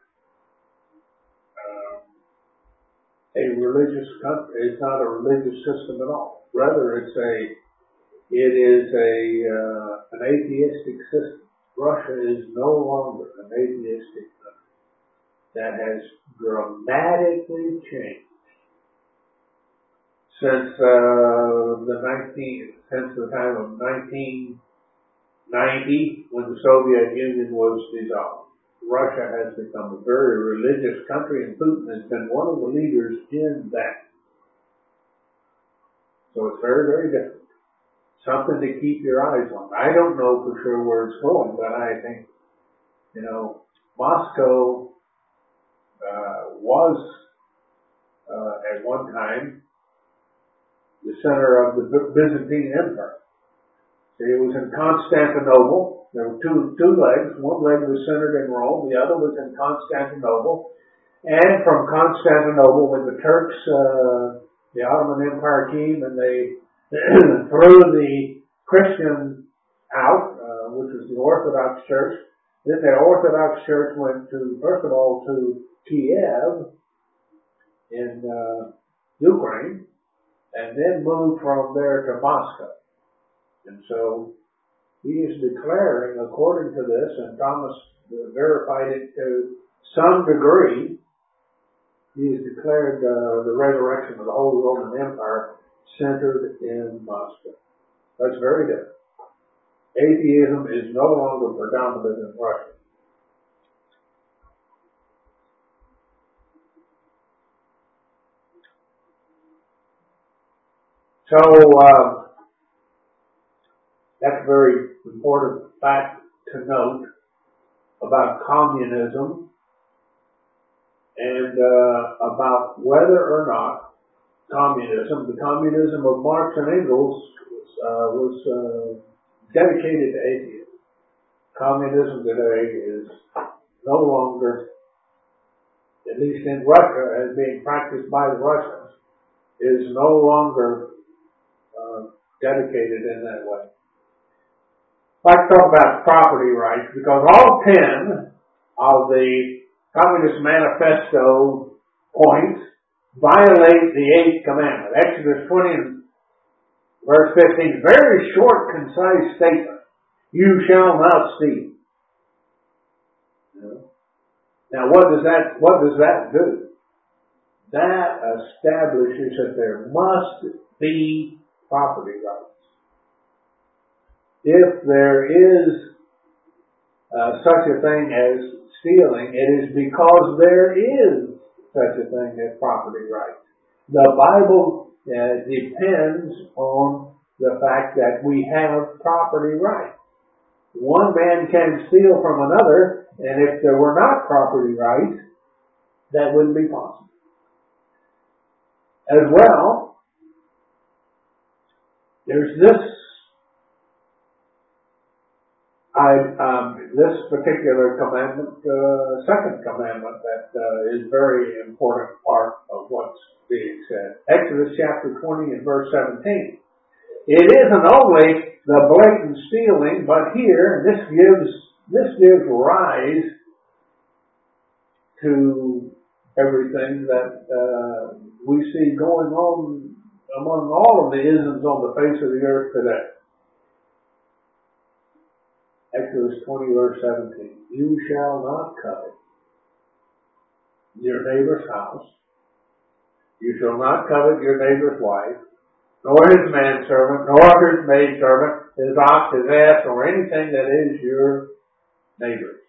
a religious country. It's not a religious system at all. Rather, it is an atheistic system. Russia is no longer an atheistic country. That has dramatically changed since the time of 1990, when the Soviet Union was dissolved. Russia has become a very religious country, and Putin has been one of the leaders in that. So it's very, very different. Something to keep your eyes on. I don't know for sure where it's going, but I think, Moscow was at one time the center of the Byzantine Empire. See, it was in Constantinople. There were two legs. One leg was centered in Rome. The other was in Constantinople. And from Constantinople, when the Turks, the Ottoman Empire came and they threw the Christian out, which was the Orthodox Church, then the Orthodox Church went to, first of all, to Kiev in Ukraine, and then moved from there to Moscow. And so He is declaring, according to this, and Thomas verified it to some degree, he has declared the resurrection of the Holy Roman Empire centered in Moscow. That's very different. Atheism is no longer predominant in Russia. So, that's a very important fact to note about communism and about whether or not the communism of Marx and Engels was dedicated to atheism. Communism today is no longer, at least in Russia, as being practiced by the Russians, is no longer dedicated in that way. I'd like to talk about property rights because all 10 of the Communist Manifesto points violate the 8th commandment. Exodus 20 and verse 15, very short, concise statement. You shall not steal. Now what does that do? That establishes that there must be property rights. If there is such a thing as stealing, it is because there is such a thing as property rights. The Bible depends on the fact that we have property rights. One man can steal from another, and if there were not property rights, that wouldn't be possible. As well, there's this particular commandment, second commandment, that is very important part of what's being said. Exodus chapter 20 and verse 17. It isn't only the blatant stealing, but here this gives rise to everything that we see going on among all of the isms on the face of the earth today. Exodus 20 verse 17. You shall not covet your neighbor's house. You shall not covet your neighbor's wife, nor his manservant, nor his maidservant, his ox, his ass, or anything that is your neighbor's.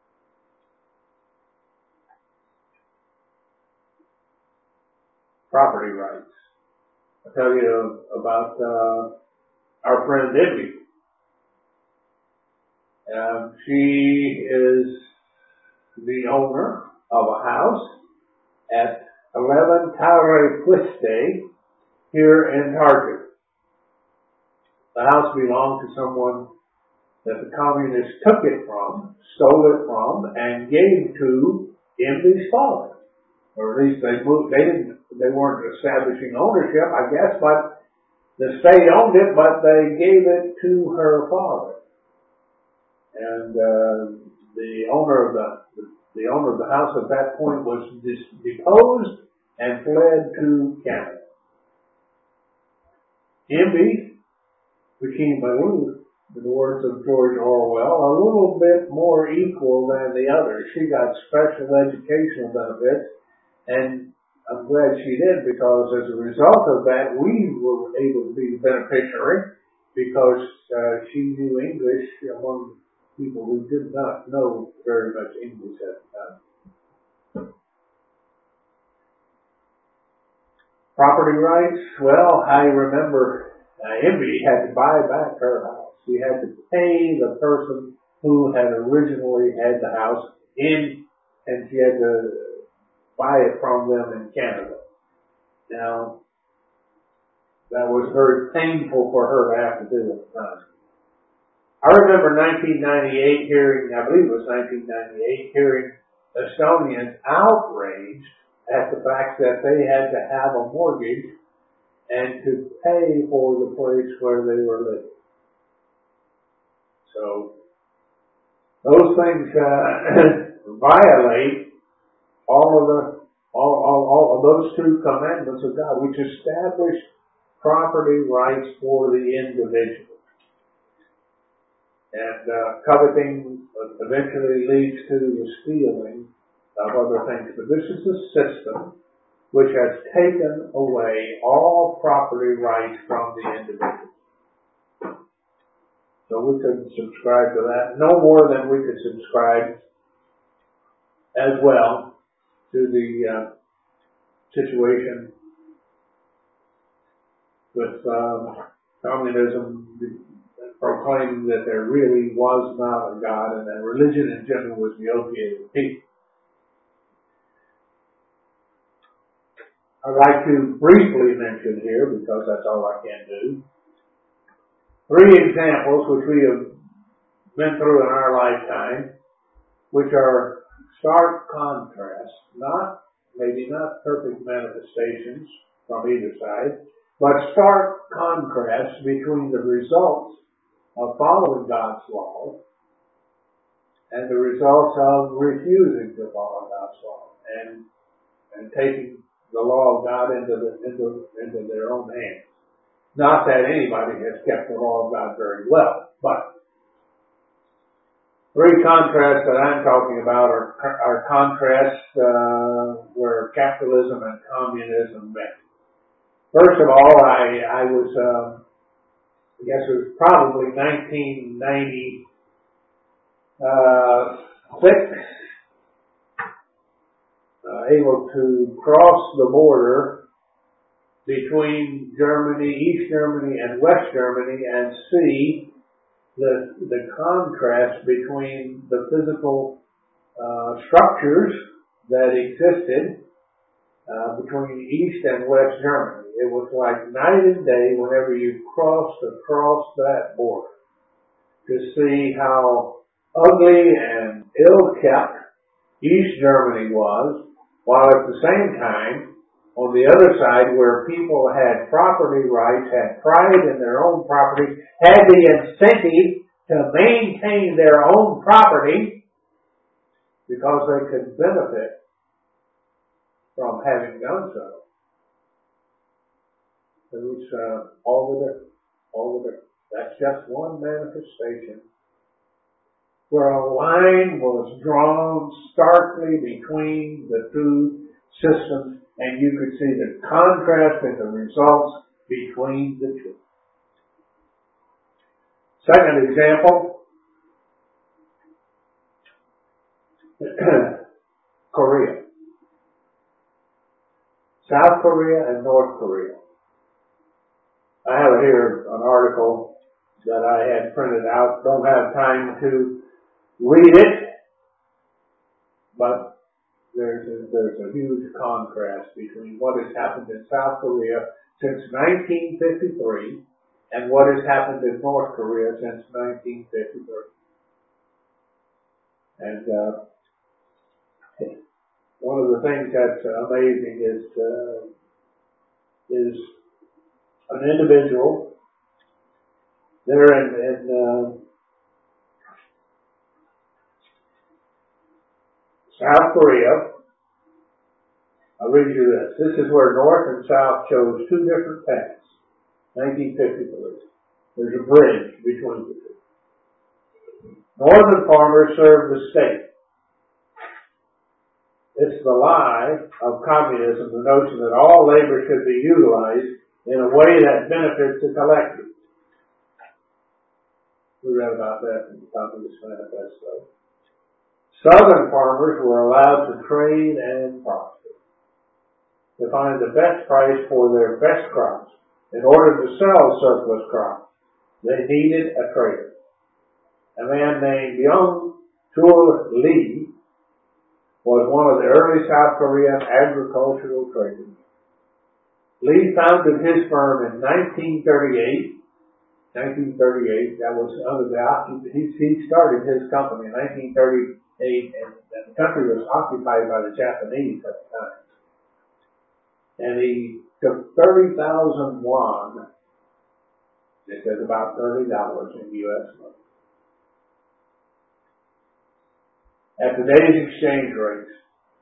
Property rights. I'll tell you about our friend Ivy. She is the owner of a house at 11 Tower Puiste here in Target. The house belonged to someone that the communists took it from, stole it from, and gave to Ivy's father. Or at least they weren't establishing ownership, I guess, but the state owned it, but they gave it to her father. And the owner of the house at that point was deposed and fled to Canada. Ivy became in the words of George Orwell, a little bit more equal than the others. She got special educational benefits, and I'm glad she did, because as a result of that, we were able to be the beneficiary, because she knew English among people who did not know very much English at the time. Property rights, well, I remember Ivy had to buy back her house. She had to pay the person who had originally had the house and she had to buy it from them in Canada. Now, that was very painful for her to have to do at the time. I remember 1998 I believe it was 1998, hearing Estonians outraged at the fact that they had to have a mortgage and to pay for the place where they were living. So, those things violate all of those two commandments of God, which establish property rights for the individual. And coveting eventually leads to the stealing of other things. But this is a system which has taken away all property rights from the individual. So we could subscribe to that, no more than we could subscribe as well to the situation with communism proclaiming that there really was not a God and that religion in general was the opiate of people. I'd like to briefly mention here, because that's all I can do, 3 examples which we have been through in our lifetime, which are stark contrasts, maybe not perfect manifestations from either side, but stark contrasts between the results of following God's law and the results of refusing to follow God's law and taking the law of God into their own hands. Not that anybody has kept the law of God very well, but 3 contrasts that I'm talking about are contrasts where capitalism and communism met. First of all, I was, I guess it was probably 1996, able to cross the border between Germany, East Germany, and West Germany and see the contrast between the physical structures that existed between East and West Germany. It was like night and day whenever you crossed across that border to see how ugly and ill-kept East Germany was, while at the same time, on the other side, where people had property rights, had pride in their own property, had the incentive to maintain their own property because they could benefit from having done so. It was all the different. That's just one manifestation where a line was drawn starkly between the 2 systems, and you could see the contrast and the results between the 2. Second example, Korea. South Korea and North Korea. I have here an article that I had printed out. Don't have time to read it, but there's a huge contrast between what has happened in South Korea since 1953 and what has happened in North Korea since 1953. And one of the things that's amazing is an individual there in South Korea. I'll read you this. This is where North and South chose 2 different paths. 1953. There's a bridge between the 2. Northern farmers serve the state. It's the lie of communism, the notion that all labor should be utilized in a way that benefits the collective. We read about that in the Communist Manifesto. Southern farmers were allowed to trade and prosper, to find the best price for their best crops. In order to sell surplus crops, they needed a trader. A man named Young Chul Lee was one of the early South Korean agricultural traders. Lee founded his firm in 1938. That was under he started his company in 1938, and the country was occupied by the Japanese at the time. And he took 30,000 won, it says about $30 in U.S. money. At today's exchange rates,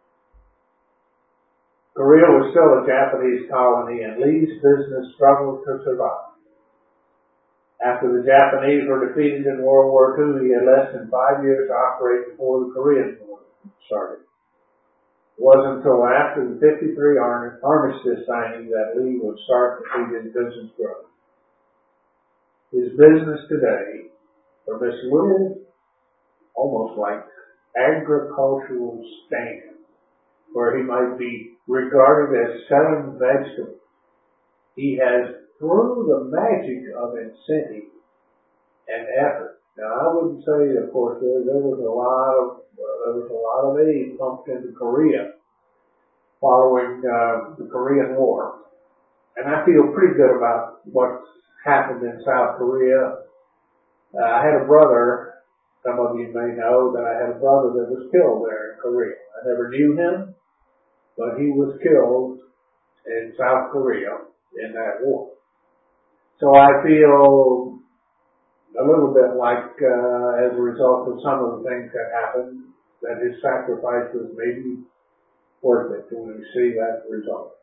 Korea was still a Japanese colony, and Lee's business struggled to survive. After the Japanese were defeated in World War II, he had less than 5 years to operate before the Korean War started. It wasn't until after the 53 armistice signing that Lee would start to see his business grow. His business today, from this little, almost like agricultural stand, where he might be regarded as selling vegetables, he has, through the magic of incentive and effort. Now, I wouldn't say, of course, there was a lot of aid pumped into Korea following the Korean War, and I feel pretty good about what's happened in South Korea. I had a brother. Some of you may know that I had a brother that was killed there in Korea. I never knew him, but he was killed in South Korea in that war. So I feel a little bit like, as a result of some of the things that happened, that his sacrifice was maybe worth it when we see that result.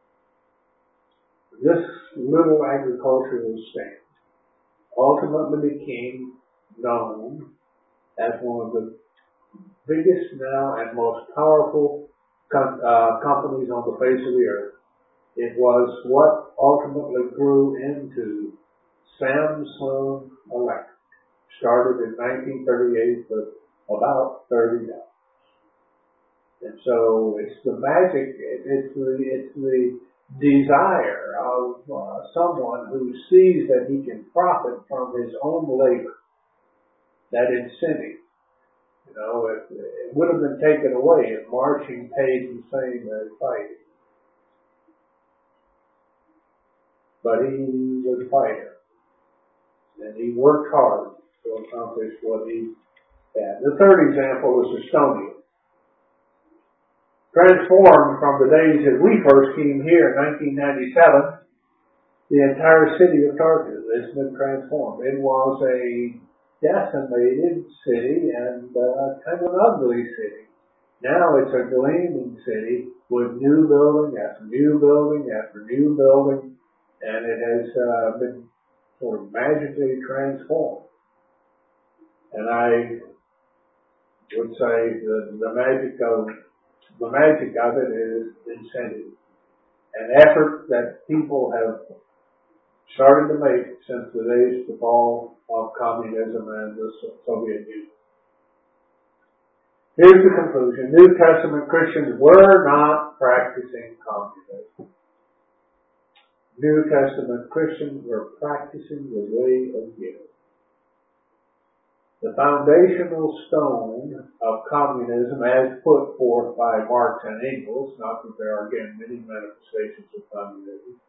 This little agricultural stand ultimately became known as one of the biggest now and most powerful companies on the face of the earth. It was what ultimately grew into Samsung Electric. Started in 1938 with about $30. And so it's the magic, it's the desire of someone who sees that he can profit from his own labor. That incentive, it would have been taken away if marching paid the same as fighting. But he was a fighter, and he worked hard to accomplish what he had. The third example is Estonia. Transformed from the days that we first came here in 1997, the entire city of Tartu has been transformed. It was a decimated city and kind of an ugly city. Now it's a gleaming city with new building after new building after new building, and it has been sort of magically transformed. And I would say the magic of it is incentive, an effort that people have started to make since the days of the fall of communism and the Soviet Union. Here's the conclusion. New Testament Christians were not practicing communism. New Testament Christians were practicing the way of giving. The foundational stone of communism, as put forth by Marx and Engels, not that there are again many manifestations of communism,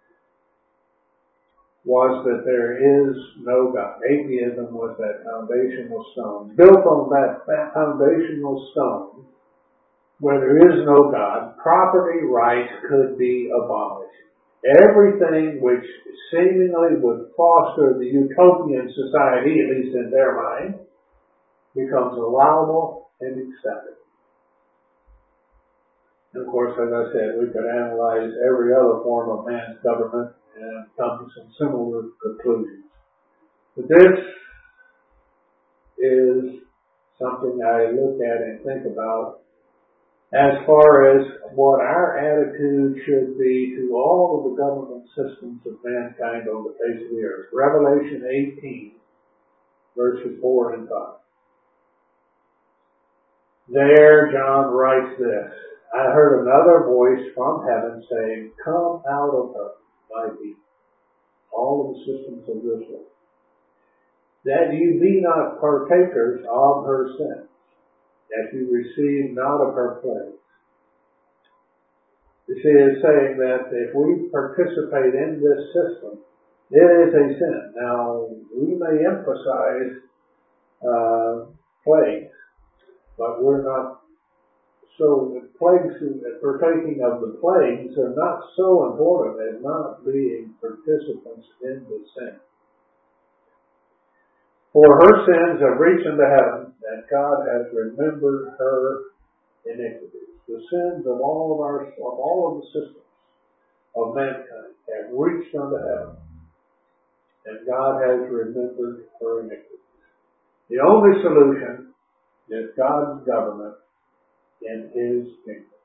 was that there is no God. Atheism was that foundational stone. Built on that foundational stone, where there is no God, property rights could be abolished. Everything which seemingly would foster the utopian society, at least in their mind, becomes allowable and accepted. And of course, as I said, we could analyze every other form of man's government and come to some similar conclusions. But this is something I look at and think about as far as what our attitude should be to all of the government systems of mankind on the face of the earth. Revelation 18, verses 4 and 5. There, John writes this, I heard another voice from heaven saying, Come out of her, my people, all of the systems of this world, that you be not partakers of her sins, that you receive not of her plagues. You see, it's saying that if we participate in this system, it is a sin. Now, we may emphasize plagues, but we're not so plagues, partaking of the plagues are not so important as not being participants in the sin. For her sins have reached unto heaven, and God has remembered her iniquities. The sins of all of the systems of mankind have reached unto heaven, and God has remembered her iniquity. The only solution is God's government in His kingdom.